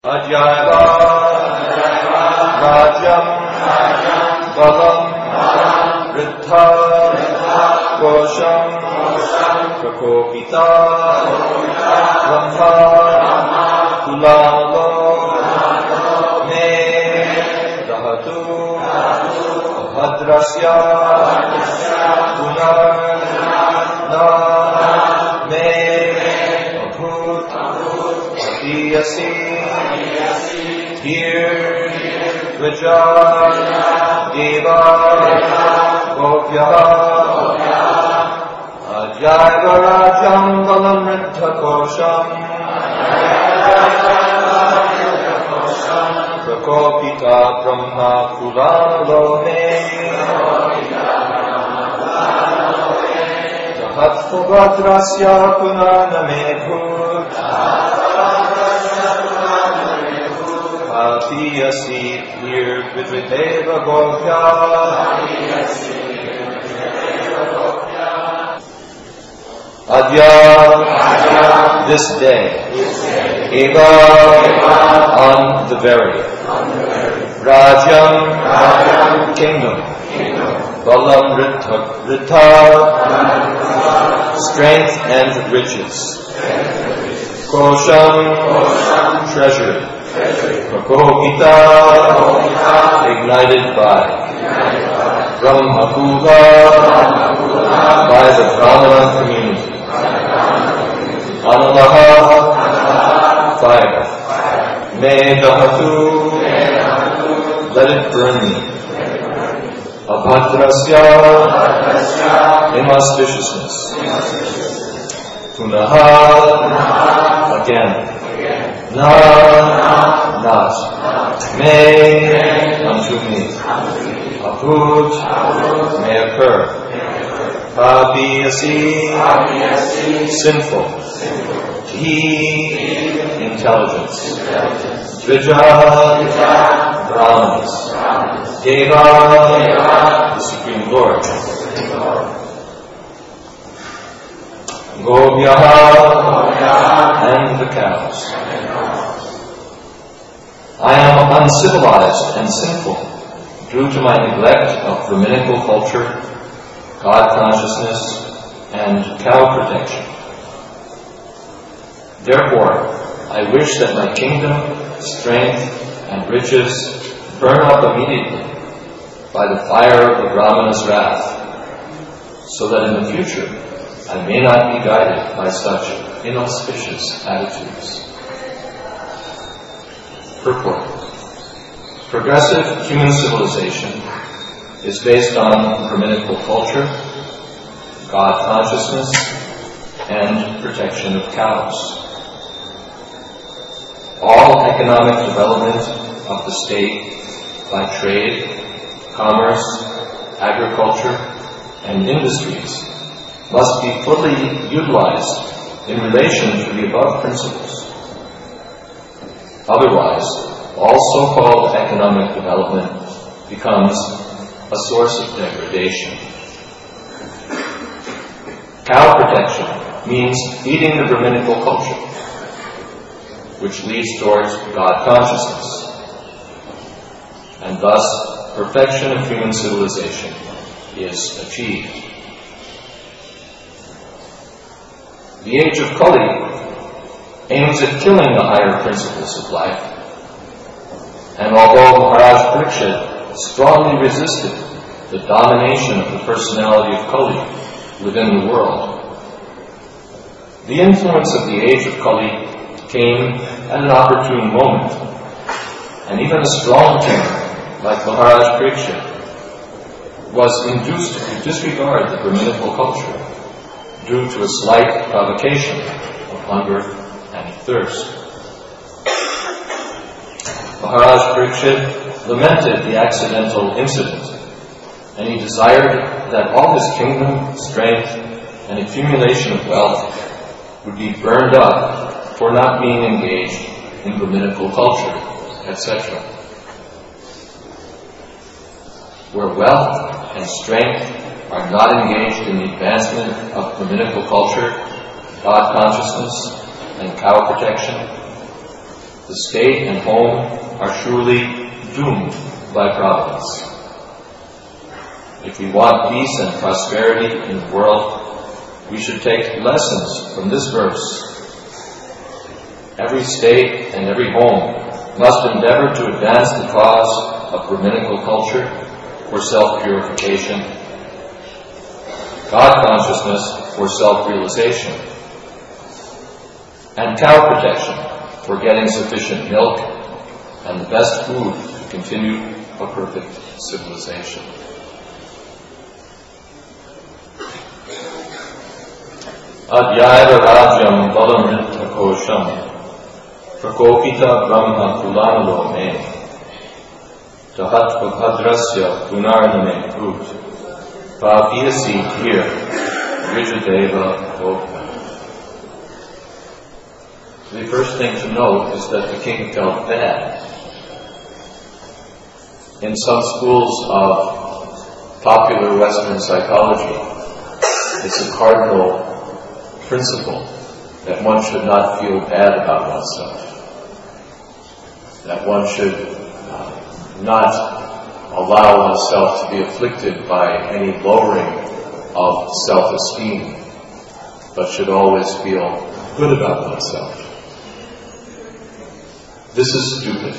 Adyayva Rajyam Balam Riddha Kosham Prakopita Brahma Kulalo Me Dahatu Bhadrasya Punar Na Me Abhut Adiyasi Here, Vijay, Deva, Gopya, Ajayva Rajam Balam Riddha Kosham, Prakopita Brahma Kulalo Me, Dahatva Bhadrasya Punana Me Bhut, Atiyasi here Vidvideva Gopya Adya this day Eva on the very Rajam kingdom Balam Riddha strength and riches Kosham treasury Prakopita, ignited by Brahma Kula, by the Brahmana community. Analaha, fire. Me Dahatu, let it burn me. Abhadrasya, inauspiciousness. Punaha, again. Not. May, unto me. Abhut, may occur. Abhiyasi, sinful. He, intelligence. Dvija, Brahmanas. Deva, the Supreme Lord. Gopyaha, and the cows. I am uncivilized and sinful due to my neglect of Brahminical culture, God consciousness, and cow protection. Therefore, I wish that my kingdom, strength, and riches burn up immediately by the fire of the Brahmana's wrath, so that in the future I may not be guided by such inauspicious attitudes. Purport. Progressive human civilization is based on Brahminical culture, God consciousness, and protection of cows. All economic development of the state by trade, commerce, agriculture, and industries must be fully utilized in relation to the above principles. Otherwise, all so-called economic development becomes a source of degradation. Cow protection means feeding the Brahminical culture, which leads towards God consciousness, and thus perfection of human civilization is achieved. The age of Kali aims at killing the higher principles of life. And although Maharaj Parikshit strongly resisted the domination of the personality of Kali within the world, the influence of the age of Kali came at an opportune moment, and even a strong king like Maharaj Parikshit was induced to disregard the Brahminical culture due to a slight provocation of hunger and thirst. Maharaj Parikshit lamented the accidental incident, and he desired that all his kingdom, strength, and accumulation of wealth would be burned up for not being engaged in Brahminical culture, etc. Where wealth and strength are not engaged in the advancement of Brahminical culture, God consciousness, and cow protection, The state and home are surely doomed by providence. If we want peace and prosperity in the world, we should take lessons from this verse. Every state and every home must endeavor to advance the cause of Brahminical culture for self-purification, God consciousness for self-realization, and cow protection for getting sufficient milk and the best food to continue a perfect civilization. Adhyaya Rajyam Balamritta Kosham Prakopita Brahma Kulanalo Me Tahat Bhadrasya Punarname Prut Paviyasi Tir Rijadeva Bhokta. The first thing to note is that the king felt bad. In some schools of popular Western psychology, it's a cardinal principle that one should not feel bad about oneself. That one should not allow oneself to be afflicted by any lowering of self-esteem, but should always feel good about oneself. This is stupid.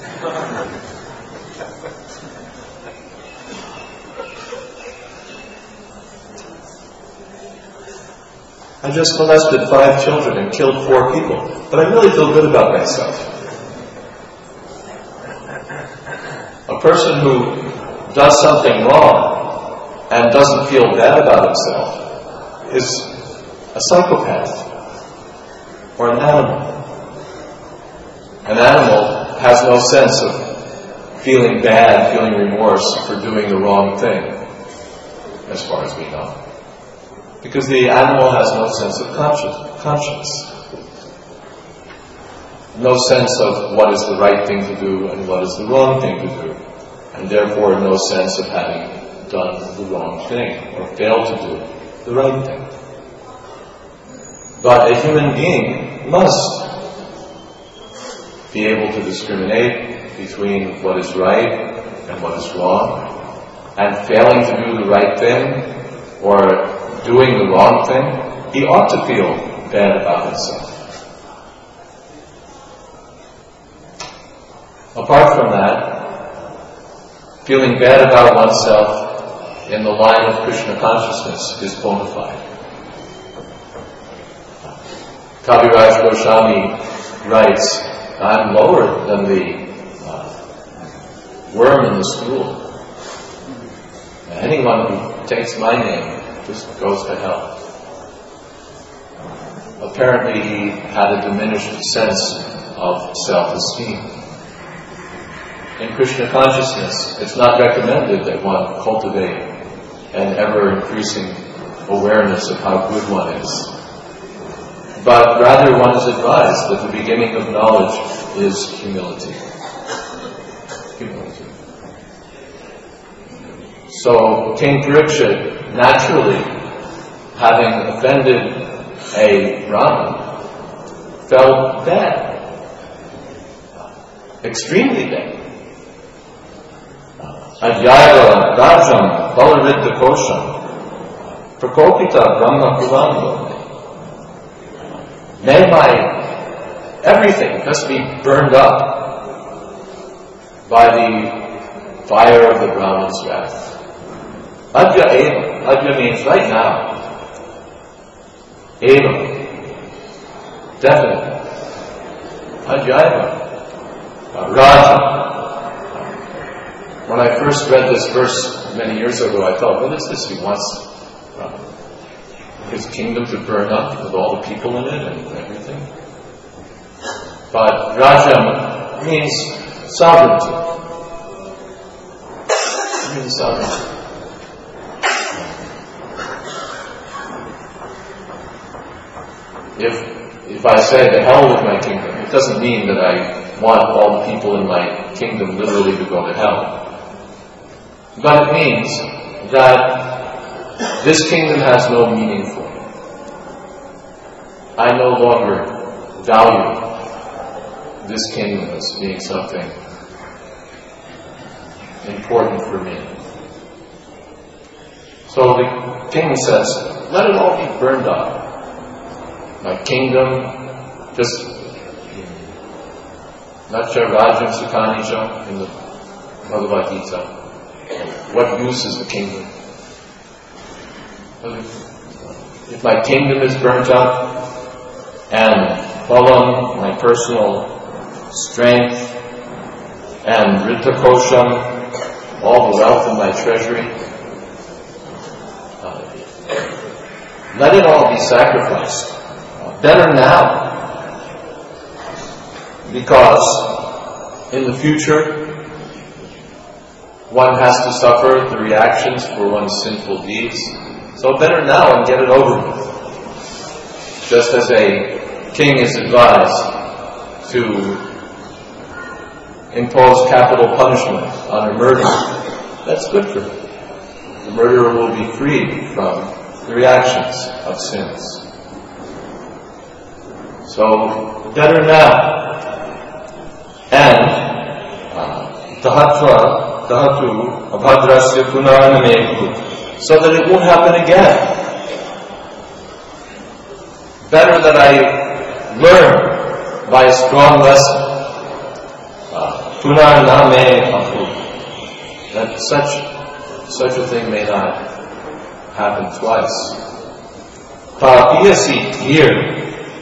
I just molested 5 children and killed 4 people, but I really feel good about myself. A person who does something wrong and doesn't feel bad about himself is a psychopath or an animal. An animal has no sense of feeling bad, feeling remorse for doing the wrong thing, as far as we know. Because the animal has no sense of conscience. No sense of what is the right thing to do and what is the wrong thing to do. And therefore no sense of having done the wrong thing or failed to do the right thing. But a human being must be able to discriminate between what is right and what is wrong. And failing to do the right thing or doing the wrong thing, he ought to feel bad about himself. Apart from that, feeling bad about oneself in the line of Krishna consciousness is bona fide. Kaviraj Goswami writes, I'm lower than the worm in the stool. Anyone who takes my name just goes to hell. Apparently he had a diminished sense of self-esteem. In Krishna consciousness, it's not recommended that one cultivate an ever-increasing awareness of how good one is. But rather one is advised that the beginning of knowledge is humility. Humility. So King Parikshit, naturally, having offended a Brahmin, felt bad. Extremely bad. Adhyaya Rajam Balaridda Kosham Prakopita Brahma Kulango. May my everything must be burned up by the fire of the Brahman's wrath. Adya eva. Adya means right now. Eva. Definitely. Adya eva. Raja. When I first read this verse many years ago, I thought, what is this he wants? His kingdom to burn up with all the people in it and everything. But Rajam means sovereignty. It means sovereignty. If I say the hell with my kingdom, it doesn't mean that I want all the people in my kingdom literally to go to hell. But it means that this kingdom has no meaning for me. I no longer value this kingdom as being something important for me. So the king says, let it all be burned up. My kingdom, just Nacha Rajam Sukhanija in the Bhagavad Gita. What use is the kingdom? If my kingdom is burnt up, and Balam, my personal strength, and Ritta Kosham, all the wealth in my treasury, let it all be sacrificed. Better now, because in the future, one has to suffer the reactions for one's sinful deeds. So better now and get it over with. Just as a king is advised to impose capital punishment on a murderer, that's good for him. The murderer will be freed from the reactions of sins. So, better now. And Tahatu Abhadrasya Punaranameku, so that it won't happen again. Better that I learn by a strong lesson. Punaranameku, that such a thing may not happen twice. Papiyasi here.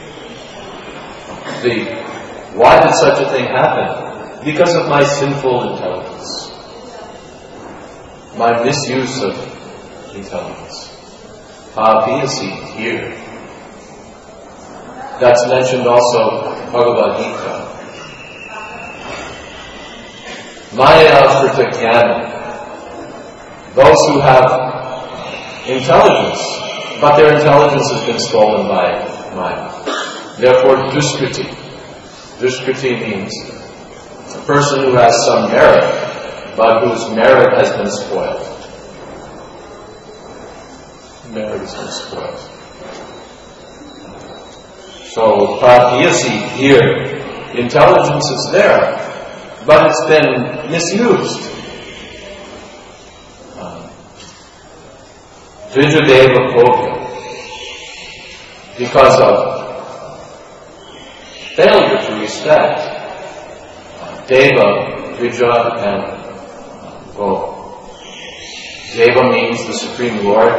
Why did such a thing happen? Because of my sinful intelligence. My misuse of intelligence. Papiyasi here. That's mentioned also in Bhagavad Gita. Maya Prita Jnana. Those who have intelligence, but their intelligence has been stolen by Maya. Therefore, Duskriti. Duskriti means a person who has some merit, but whose merit has been spoiled. Merit has been spoiled. So, Papiyasi here, intelligence is there, but it's been misused. Vijadeva Kobya, because of failure to respect Deva, Vija, and Go. Deva means the Supreme Lord,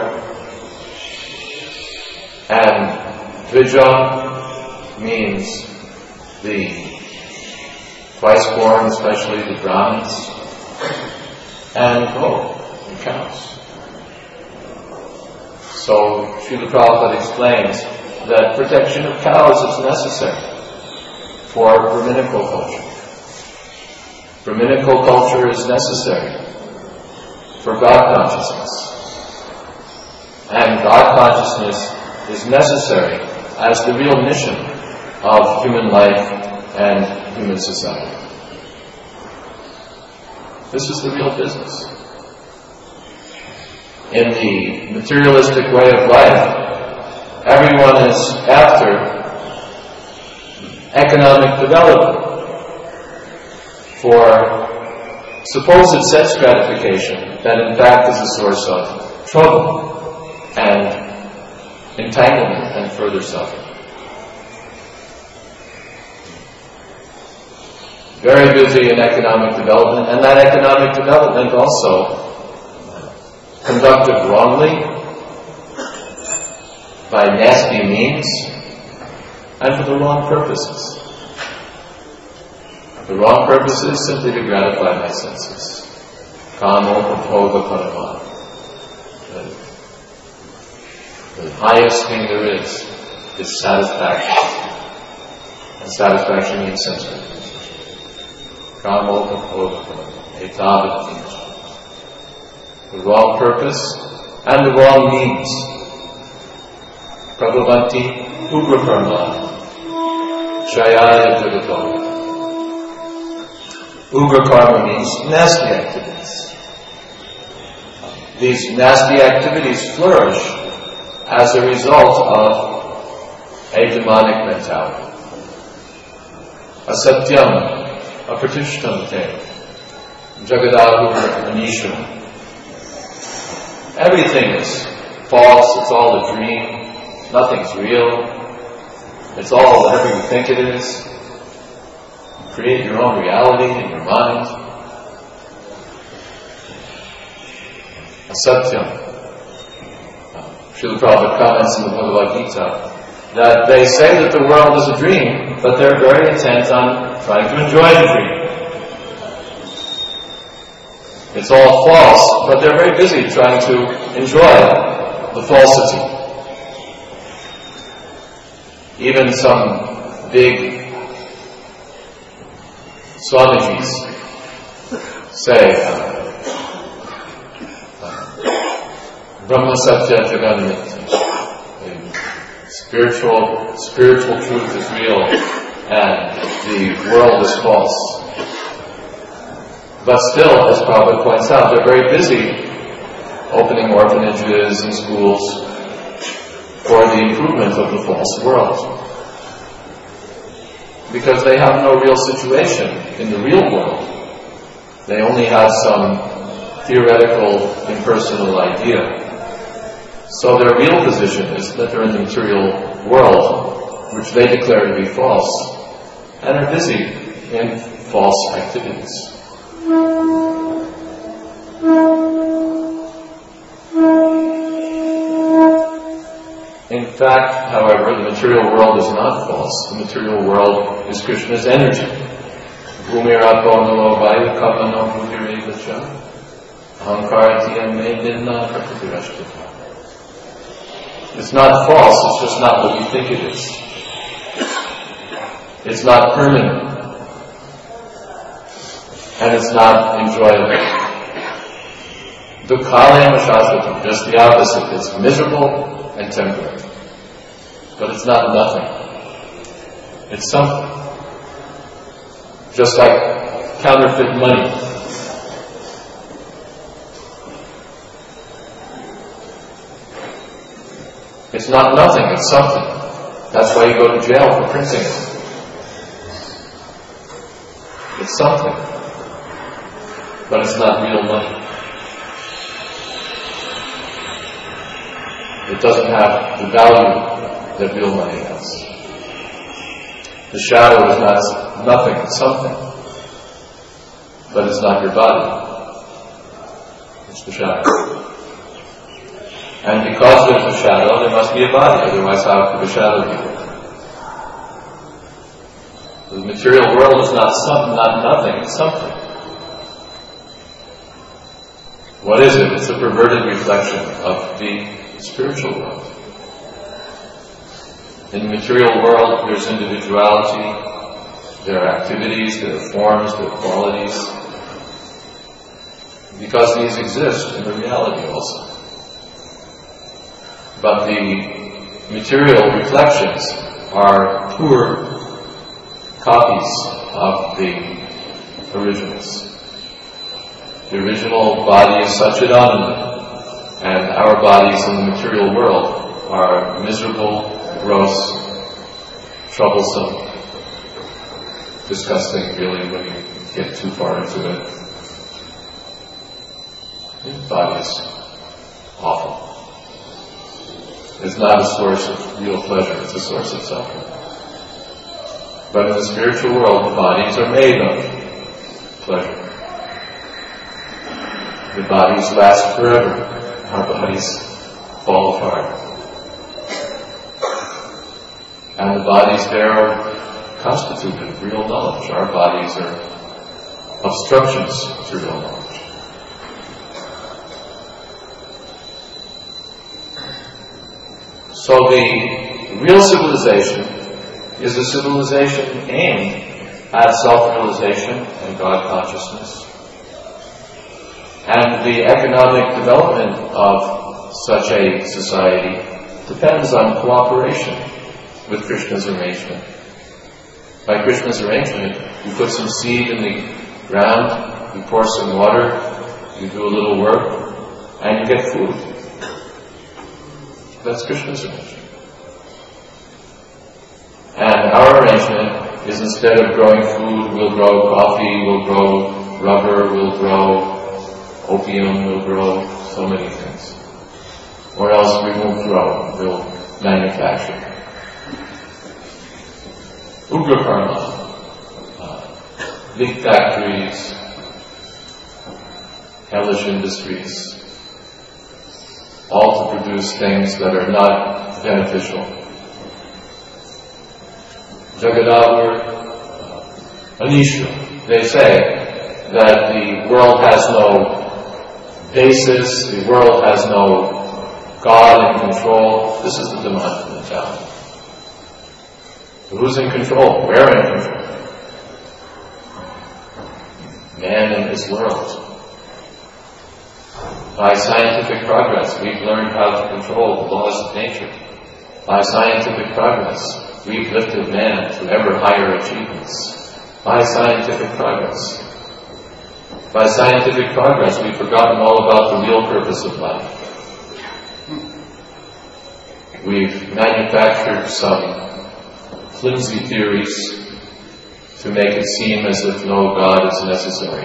and Vija means the twice-born, especially the Brahmins, and Go, the cows. So, Srila Prabhupada explains that protection of cows is necessary for Brahminical culture. Brahminical culture is necessary for God consciousness. And God consciousness is necessary as the real mission of human life and human society. This is the real business. In the materialistic way of life, everyone is after economic development for supposed sense gratification that in fact is a source of trouble and entanglement and further suffering. Very busy in economic development, and that economic development also conducted wrongly by nasty means and for the wrong purposes. The wrong purpose is simply to gratify my senses. Kamo Bhoga Parama. The highest thing there is satisfaction. And satisfaction means sense gratification. Kamo Bhoga Parama. Etavat. The wrong purpose and the wrong means. Prabhavanti Ugra Karma. Shayaya Jagato. Ugra karma means nasty activities. These nasty activities flourish as a result of a demonic mentality. asatyam, apratishtamte, jagadahu anisham. Everything is false, it's all a dream, nothing's real, it's all whatever you think it is. You create your own reality in your mind. Asatyam. Srila Prabhupada comments in the Bhagavad Gita that they say that the world is a dream, but they're very intent on trying to enjoy the dream. It's all false, but they're very busy trying to enjoy the falsity. Even some big Swamijis say, Brahma Satya Jaganmitra. Spiritual truth is real and the world is false. But still, as Prabhupada points out, they're very busy opening orphanages and schools for the improvement of the false world. Because they have no real situation in the real world. They only have some theoretical, impersonal idea. So their real position is that they're in the material world, which they declare to be false, and are busy in false activities. In fact, however, the material world is not false. The material world is Krishna's energy. Bhumirapo nalo vayu kapano bhutireva ahankaratiyam me nidna prakritirashtita. It's not false, it's just not what you think it is. It's not permanent. And it's not enjoyable. Dukhalayam shashvatam, just the opposite. It's miserable and temporary. But it's not nothing. It's something. Just like counterfeit money. It's not nothing, it's something. That's why you go to jail for printing it. It's something. But it's not real money. It doesn't have the value that real money has. The shadow is not nothing, it's something. But it's not your body. It's the shadow. And because there's a shadow, there must be a body, otherwise how could the shadow be there? The material world is not nothing, it's something. What is it? It's a perverted reflection of the spiritual world. In the material world, there's individuality, there are activities, there are forms, there are qualities. Because these exist in the reality also. But the material reflections are poor copies of the originals. The original body is Satchidananda, and our bodies in the material world are miserable, gross, troublesome, disgusting really when you get too far into it. The body is awful. It's not a source of real pleasure, it's a source of suffering. But in the spiritual world, the bodies are made of pleasure. The bodies last forever. Our bodies fall apart. And the bodies there are constituted of real knowledge. Our bodies are obstructions to real knowledge. So the real civilization is a civilization aimed at self-realization and God consciousness. And the economic development of such a society depends on cooperation with Krishna's arrangement. By Krishna's arrangement, you put some seed in the ground, you pour some water, you do a little work, and you get food. That's Krishna's arrangement. And our arrangement is instead of growing food, we'll grow coffee, we'll grow rubber, we'll grow opium, we'll grow so many things. Or else we won't grow, we'll manufacture. Ugra karma, big factories, hellish industries, all to produce things that are not beneficial. Jagadavar, Anisha, they say that the world has no basis, the world has no God in control. This is the demonic mentality. So who's in control? We're in control. Man and his world. By scientific progress, we've learned how to control the laws of nature. By scientific progress, we've lifted man to ever higher achievements. By scientific progress. By scientific progress, we've forgotten all about the real purpose of life. We've manufactured some flimsy theories to make it seem as if no God is necessary.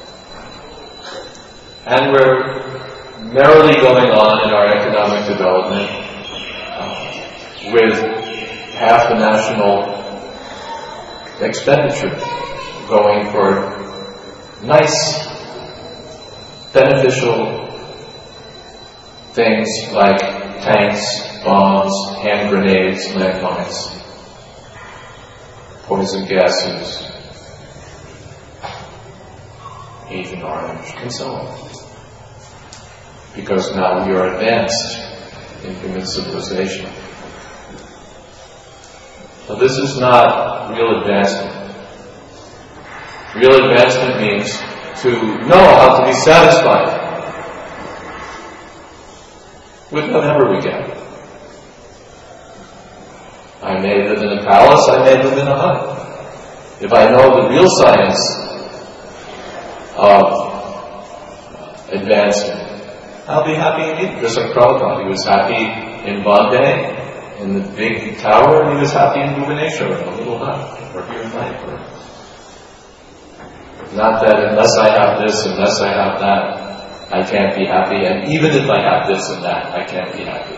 And we're merrily going on in our economic development with half the national expenditure going for nice, beneficial things like tanks, bombs, hand grenades, landmines, poison gases, Agent Orange, and so on. Because now we are advanced in human civilization. So this is not real advancement. Real advancement means to know how to be satisfied with whatever we get. I may live in a palace, I may live in a hut. If I know the real science of advancement, I'll be happy indeed. Just like Prabhupada, he was happy in Bombay, in the big tower, and he was happy in Bhubaneswar, in a little hut, or here in Mayapur. Not that unless I have this, unless I have that, I can't be happy, and even if I have this and that, I can't be happy.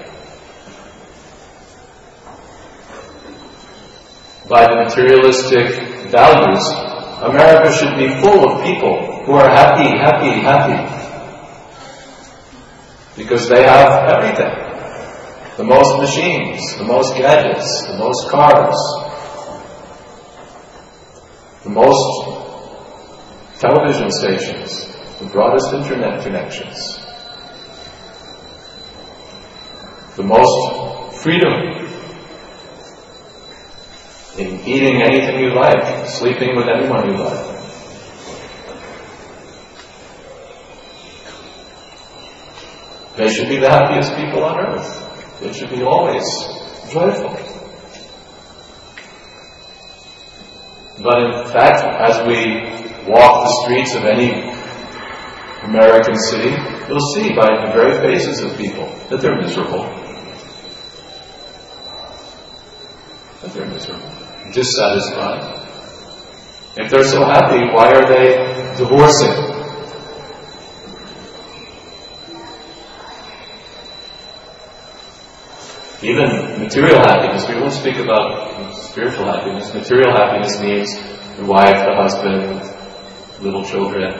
By the materialistic values, America should be full of people who are happy, happy, happy. Because they have everything. The most machines, the most gadgets, the most cars, the most television stations, the broadest internet connections, the most freedom in eating anything you like, sleeping with anyone you like. They should be the happiest people on earth. They should be always joyful. But in fact, as we walk the streets of any American city, you'll see by the very faces of people that they're miserable. That they're miserable. Dissatisfied. If they're so happy, why are they divorcing? Even material happiness, we won't speak about spiritual happiness. Material happiness means the wife, the husband, little children.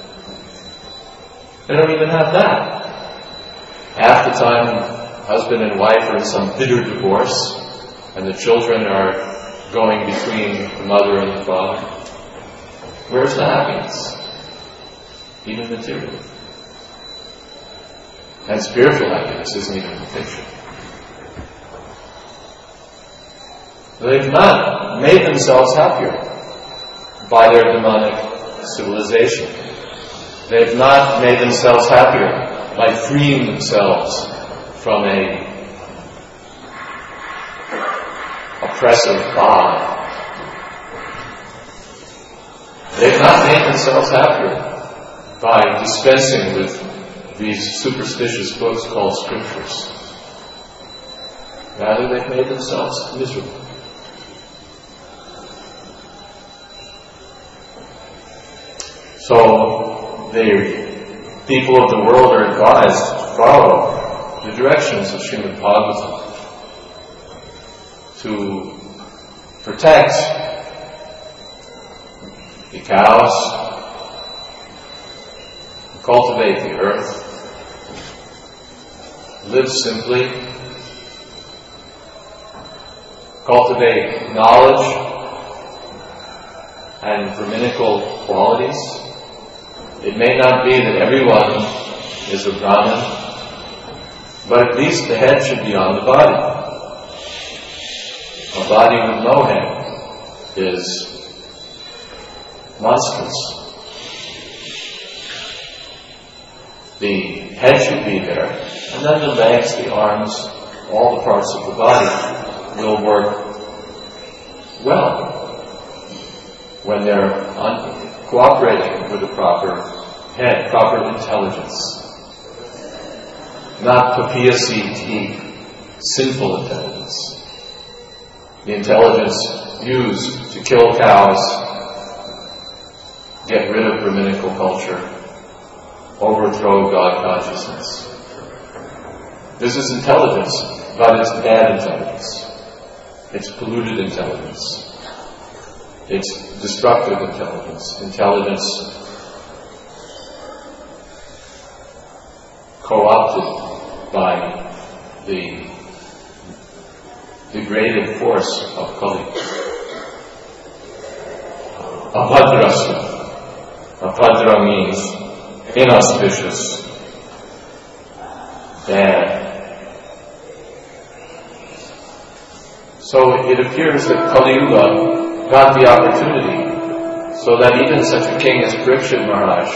They don't even have that. Half the time, husband and wife are in some bitter divorce, and the children are going between the mother and the father. Where's the happiness? Even material. And spiritual happiness isn't even a picture. They've not made themselves happier by their demonic civilization. They've not made themselves happier by freeing themselves from a oppressive God. They've not made themselves happier by dispensing with these superstitious books called scriptures. Rather, they've made themselves miserable. So the people of the world are advised to follow the directions of Srimad Bhagavatam to protect the cows, cultivate the earth, live simply, cultivate knowledge and Brahminical qualities. It may not be that everyone is a Brahmin, but at least the head should be on the body. A body with no head is monstrous. The head should be there, and then the legs, the arms, all the parts of the body will work well when they're cooperating with the proper head, proper intelligence. Not papiyasi, sinful intelligence. The intelligence used to kill cows, get rid of Brahminical culture, overthrow God consciousness. This is intelligence, but it's bad intelligence. It's polluted intelligence. It's destructive intelligence. Intelligence co-opted by the degraded force of Kali. Abhadrasya. Abhadra means inauspicious, bad. So it appears that Kali Yuga got the opportunity so that even such a king as Parikshit Maharaj,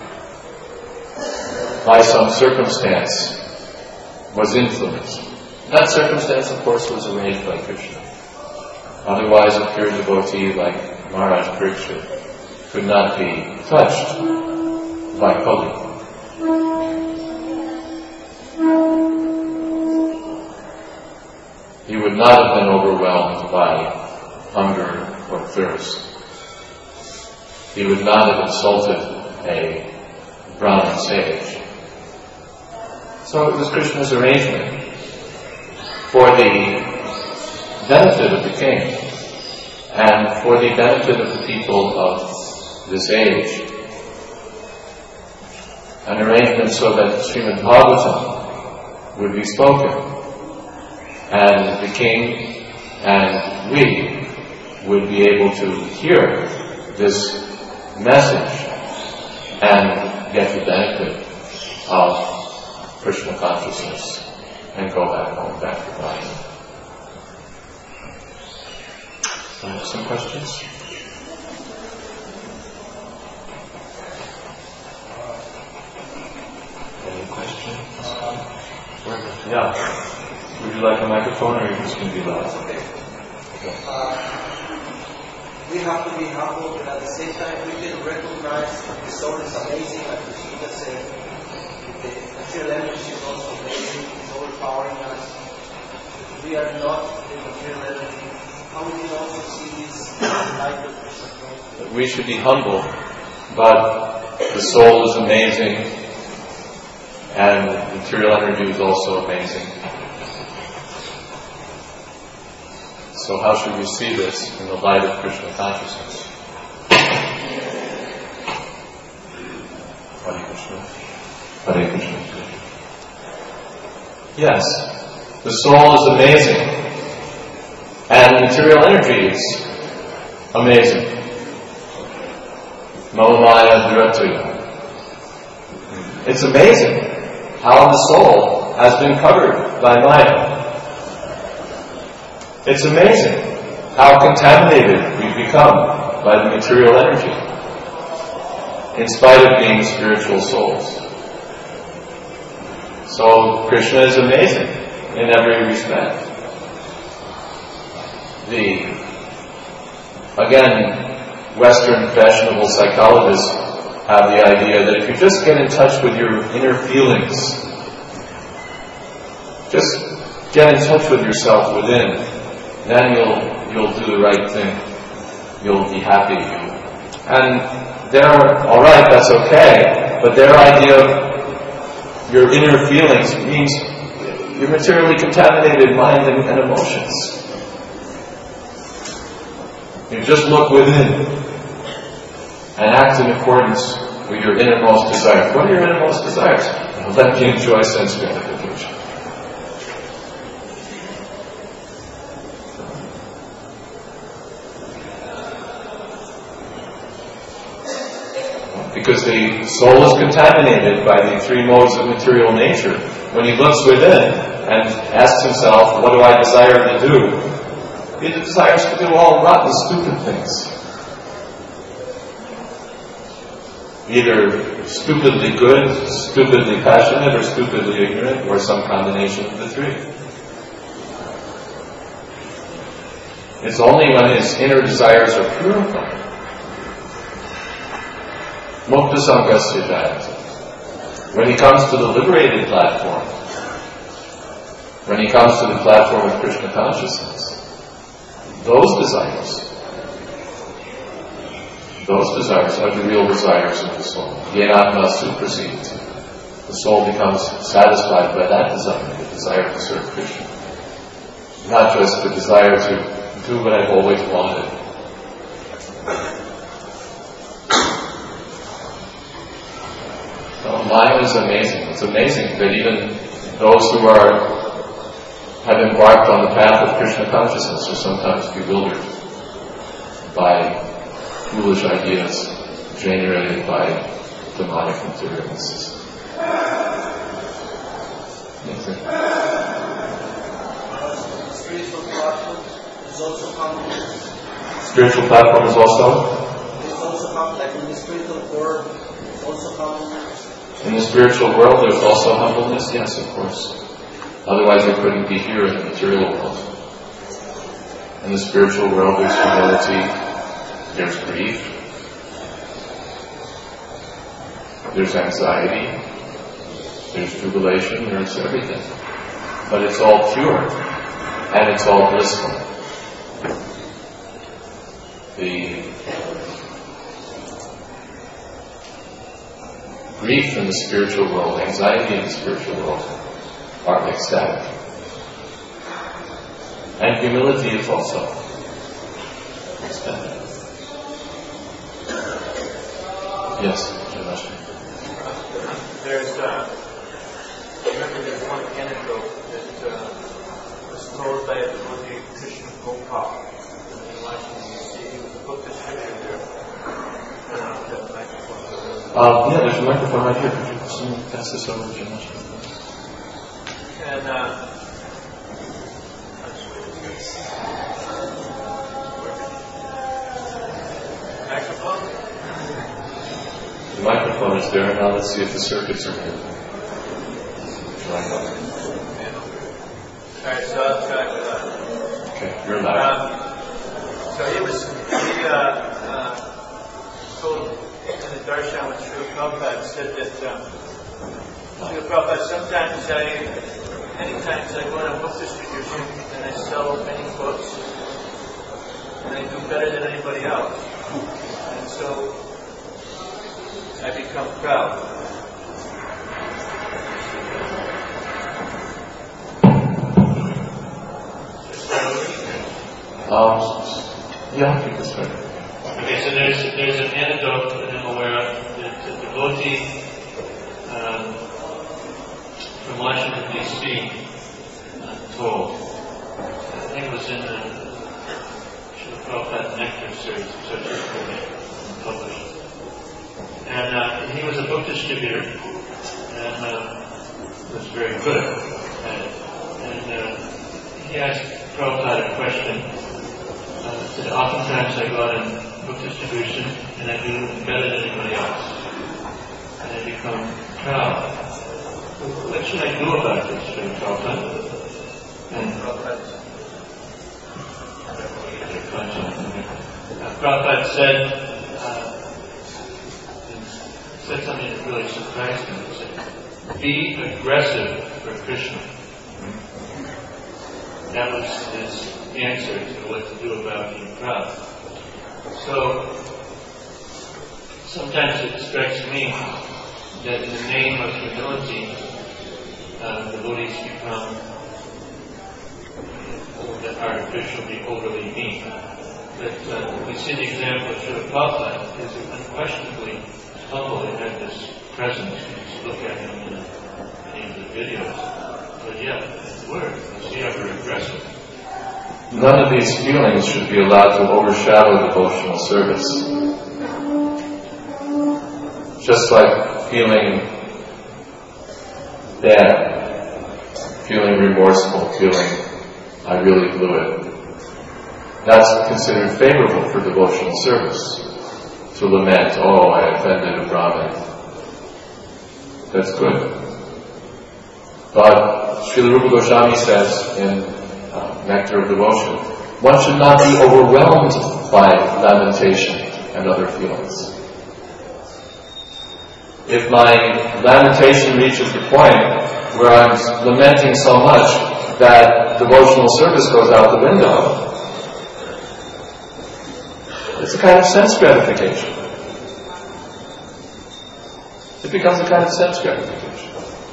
by some circumstance, was influenced. That circumstance, of course, was arranged by Krishna. Otherwise, a pure devotee like Maharaj Parikshit could not be touched by Kali. He would not have been overwhelmed by hunger or thirst. He would not have insulted a Brahmin sage. So it was Krishna's arrangement for the benefit of the king and for the benefit of the people of this age. An arrangement so that Srimad Bhagavatam would be spoken, and the king and we would be able to hear this message and get the benefit of Krishna consciousness and go back home, back to God. Some questions? Any questions? Yeah. Would you like a microphone, or are you just going to be loud? Okay. We have to be humble, but at the same time we can recognize the soul is amazing, like Krishna said. The material energy is also amazing, it's overpowering us. We are not the material energy. How we can also see this light of Krishna? We should be humble, but the soul is amazing, and material energy is also amazing. So how should we see this in the light of Krishna consciousness? Hare Krishna. Hare Krishna. Yes, the soul is amazing, and material energy is amazing. Mamamaya Dhiratuya. It's amazing how the soul has been covered by Maya. It's amazing how contaminated we've become by the material energy, in spite of being spiritual souls. So Krishna is amazing in every respect. Western fashionable psychologists have the idea that if you just get in touch with your inner feelings, just get in touch with yourself within, then you'll do the right thing. You'll be happy. And they're alright, that's okay, but their idea of your inner feelings means your materially contaminated mind and emotions. You just look within and act in accordance with your innermost desires. What are your innermost desires? Well, let me enjoy sense gratification. Because the soul is contaminated by the three modes of material nature. When he looks within and asks himself, what do I desire to do? He desires to do all rotten, stupid things. Either stupidly good, stupidly passionate, or stupidly ignorant, or some combination of the three. It's only when his inner desires are purified. Mukta Sangasya Jayate. When he comes to the liberated platform, when he comes to the platform of Krishna consciousness, those desires are the real desires of the soul. Yenatma supersedes. The soul becomes satisfied by that desire, the desire to serve Krishna. Not just the desire to do what I've always wanted. Maya is amazing. It's amazing that even those who have embarked on the path of Krishna consciousness are sometimes bewildered by foolish ideas generated by demonic materialists. Spiritual platform is also common. Spiritual platform is also? It's also common, like in the spiritual world, it's also common. In the spiritual world, there's also humbleness, yes, of course. Otherwise, we couldn't be here in the material world. In the spiritual world, there's humility, there's grief, there's anxiety, there's tribulation, there's everything. But it's all pure, and it's all blissful. The grief in the spiritual world, anxiety in the spiritual world are ecstatic. And humility is also ecstatic. Yes, Jalash. Remember there's one anecdote that was told by a devotee, Krishna Gopal, in Washington, D.C. He was a book distributor there. I don't know if that microphone. Yeah, there's a microphone right here. Could you pass this over to Jalash? And microphone? The microphone is there. Now let's see if the circuits are good. Alright, so I'll try with that. Okay, you're live. So he told in the darshan with Srila Prabhupada, said that Srila Prabhupada, many times I go on a book distribution and I sell many books and I do better than anybody else. And so I become proud. Yeah, you can start. Okay, so there's an anecdote that I'm aware of that a devotee from Washington, D.C. Told. I think it was in the Srila Prabhupada Nectar series, which I published. And he was a book distributor and was very good at it. And he asked Prabhupada a question. He said, oftentimes I go out in book distribution and I do better than anybody else. And I become proud. What should I do about this, Srila Prabhupada? And Prabhupada said something that really surprised me. He said, be aggressive for Krishna. That was his answer to what to do about being proud. So sometimes it strikes me that in the name of humility, devotees become artificially overly mean. But we see the example of Srila Prabhupada is unquestionably humble. He had this presence. You just look at him in any of the videos. But yet, his words, you see how very aggressive. None of these feelings should be allowed to overshadow devotional service. Just like feeling bad, feeling remorseful, feeling I really blew it. That's considered favorable for devotional service. To lament, oh, I offended a Brahmin. That's good. But Srila Rupa Goswami says in Nectar of Devotion, one should not be overwhelmed by lamentation and other feelings. If my lamentation reaches the point where I'm lamenting so much that devotional service goes out the window, it's a kind of sense gratification. It becomes a kind of sense gratification.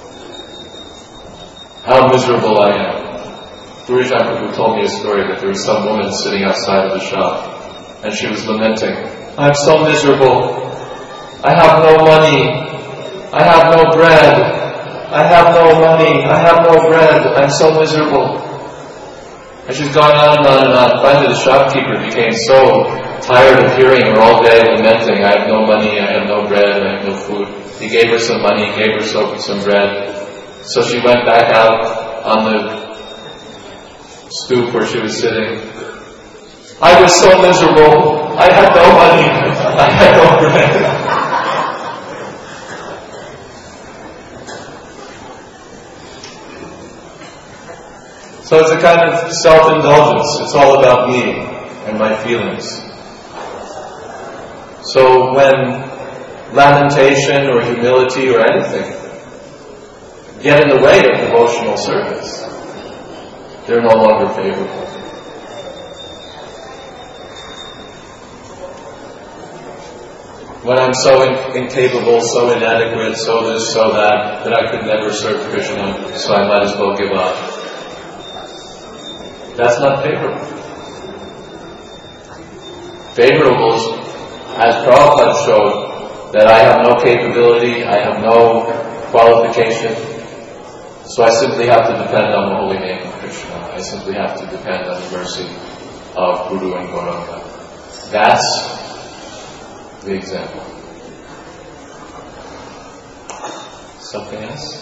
How miserable I am. Guruji Prabhu told me a story that there was some woman sitting outside of the shop and she was lamenting, I'm so miserable. I have no money. I have no bread. I have no money. I have no bread. I'm so miserable. And she's going on and on and on. Finally the shopkeeper became so tired of hearing her all day lamenting, I have no money, I have no bread, I have no food. He gave her some money, gave her some bread. So she went back out on the stoop where she was sitting. I was so miserable. I had no money. I had no bread. So it's a kind of self-indulgence. It's all about me and my feelings. So when lamentation or humility or anything get in the way of devotional service, they're no longer favorable. When I'm so incapable, so inadequate, so this, so that I could never serve Krishna, so I might as well give up. That's not favorable. Favorable is, as Prabhupada showed, that I have no capability, I have no qualification, so I simply have to depend on the holy name of Krishna. I simply have to depend on the mercy of Guru and Gauranga. That's the example. Something else?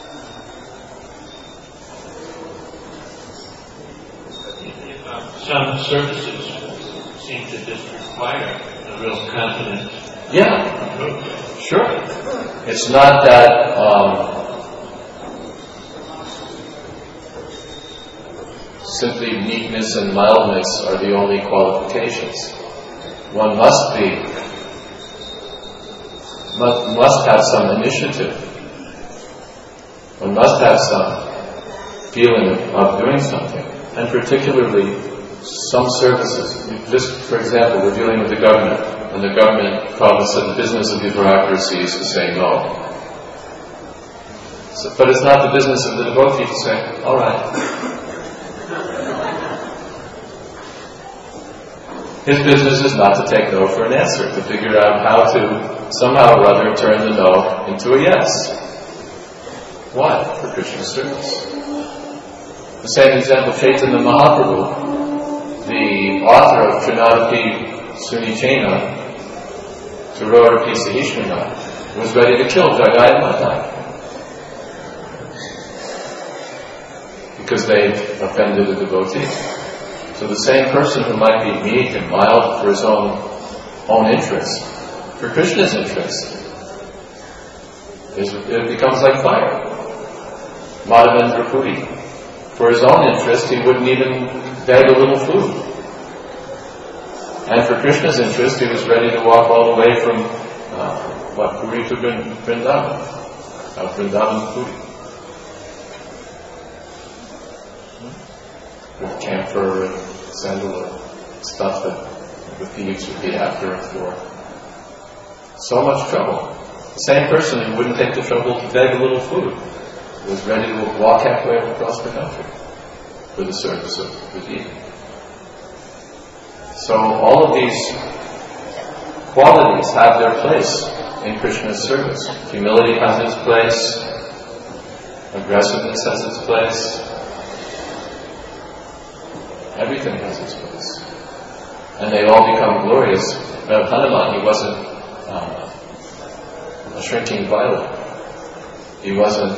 Some services seem to just require a real confident approach. Sure. It's not that simply meekness and mildness are the only qualifications. One must have some initiative. One must have some feeling of doing something. And particularly some services. Just for example, we're dealing with the government, and the government promised that the business of the bureaucracy is to say no. So, but it's not the business of the devotee to say, all right. His business is not to take no for an answer, to figure out how to somehow or other turn the no into a yes. Why? For Krishna's service. The same example, Chaitanya Mahaprabhu, the author of Trinadapi Sunichena, Tarora Pisahishmana, was ready to kill Jagai Madai because they offended a devotee. So the same person who might be meek and mild for his own interest, for Krishna's interest, it becomes like fire. Madhavendra Puri. For his own interest, he wouldn't even beg a little food. And for Krishna's interest, he was ready to walk all the way from Puri to Vrindavan. Vrindavan Puri. With camphor and sandalwood, stuff that the thieves would be after for. So much trouble. The same person who wouldn't take the trouble to beg a little food was ready to walk halfway across the country for the service of Buddha. So all of these qualities have their place in Krishna's service. Humility has its place. Aggressiveness has its place. Everything has its place. And they all become glorious. But Hanuman, he wasn't a shrinking violet. He wasn't,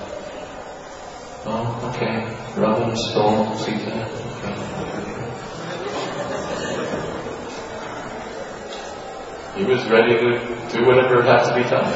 oh, okay, Ravan stole Sita. He was ready to do whatever had to be done.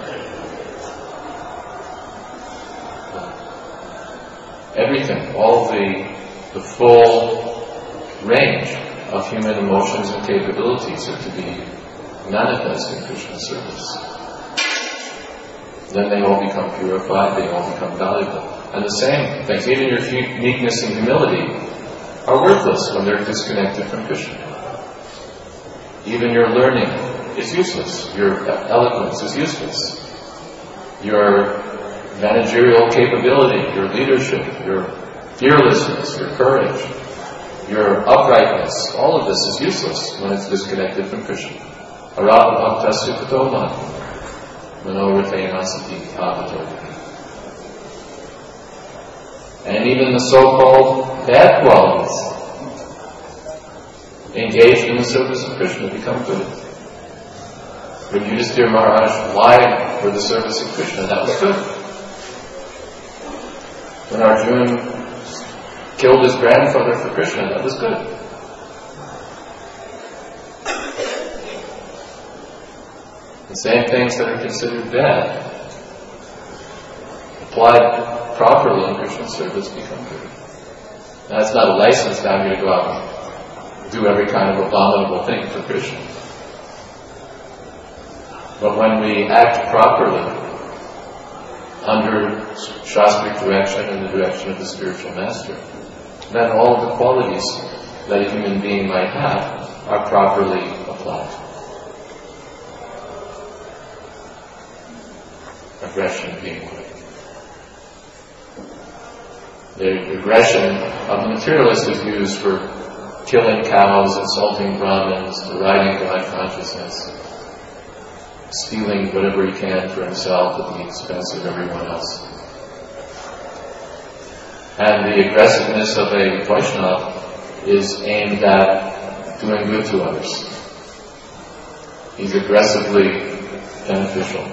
Everything, all the full range of human emotions and capabilities are to be manifest in Krishna's service. Then they all become purified, they all become valuable. And the same things, even your meekness and humility, are worthless when they're disconnected from Krishna. Even your learning is useless. Your eloquence is useless. Your managerial capability, your leadership, your fearlessness, your courage, your uprightness, all of this is useless when it's disconnected from Krishna. Arava bhaktasya katoma manorathenasati avato. And even the so-called bad qualities engaged in the service of Krishna become good. When Yudhisthira Maharaj lied for the service of Krishna, that was good. When Arjuna killed his grandfather for Krishna, that was good. The same things that are considered bad, applied properly in Krishna's service, become good. Now, it's not a license down here to go out and do every kind of abominable thing for Krishna. But when we act properly under Shastric direction and the direction of the spiritual master, then all of the qualities that a human being might have are properly applied. Aggression being one. The aggression of the materialist is used for killing cows, insulting Brahmins, deriding God consciousness, stealing whatever he can for himself at the expense of everyone else. And the aggressiveness of a Vaishnava is aimed at doing good to others. He's aggressively beneficial.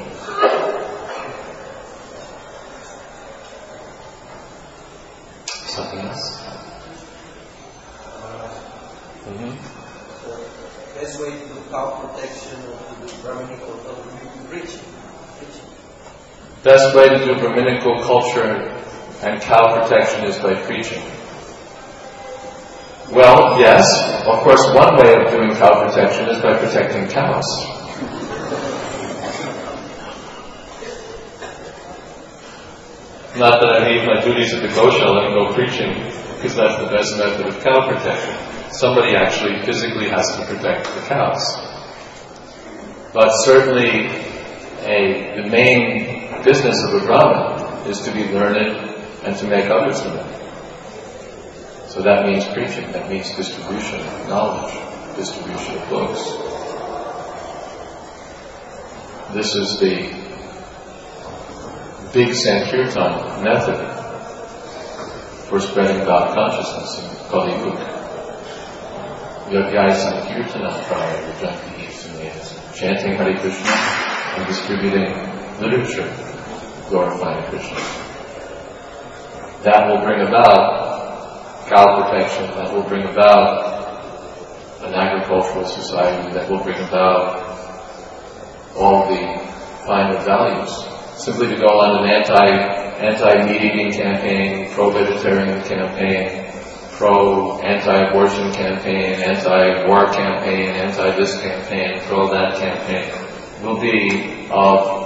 Something else? Best way to do cow protection or to do Brahminical preaching. Best way to do Brahminical culture and cow protection is by preaching. Well, yes, of course, one way of doing cow protection is by protecting cows. Not that I leave my duties at the Goshala and go preaching, because that's the best method of cow protection. Somebody actually physically has to protect the cows. But certainly, the main business of a Brahmin is to be learned and to make others learn. So that means preaching, that means distribution of knowledge, distribution of books. This is the big Sankirtan method for spreading God consciousness in Kali Yuga. Yogyai Sankirtana Praya Vijanti Sumayas, chanting Hare Krishna and distributing literature glorifying Krishna. That will bring about cow protection, that will bring about an agricultural society, that will bring about all the finer values. Simply to go on an anti-meat eating campaign, pro-vegetarian campaign, anti-abortion campaign, anti-war campaign, anti-this campaign, pro-that campaign, will be of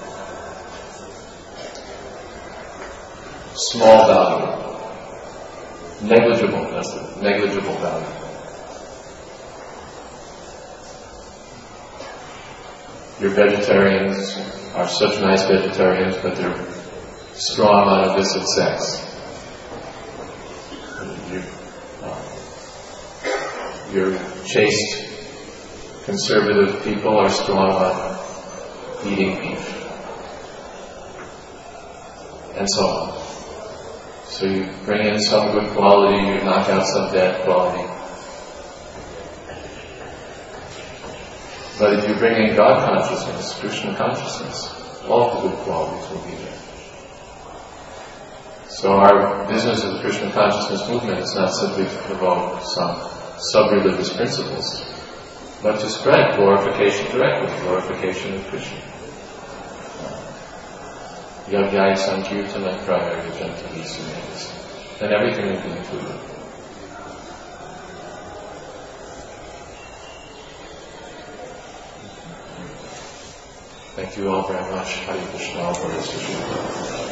small value, negligible value. your vegetarians are such nice vegetarians, but they're strong on illicit sex. Your chaste, conservative people are strong on eating beef. And so on. So you bring in some good quality, you knock out some bad quality. But if you bring in God consciousness, Krishna consciousness, all the good qualities will be there. So our business of the Krishna consciousness movement is not simply to promote some sub-religious principles, but to spread glorification directly, glorification of Krishna. Yajnaya Sankirtana Prayaya Jantali Sumedis. Then everything will be included. Thank you all very much. Hare Krishna.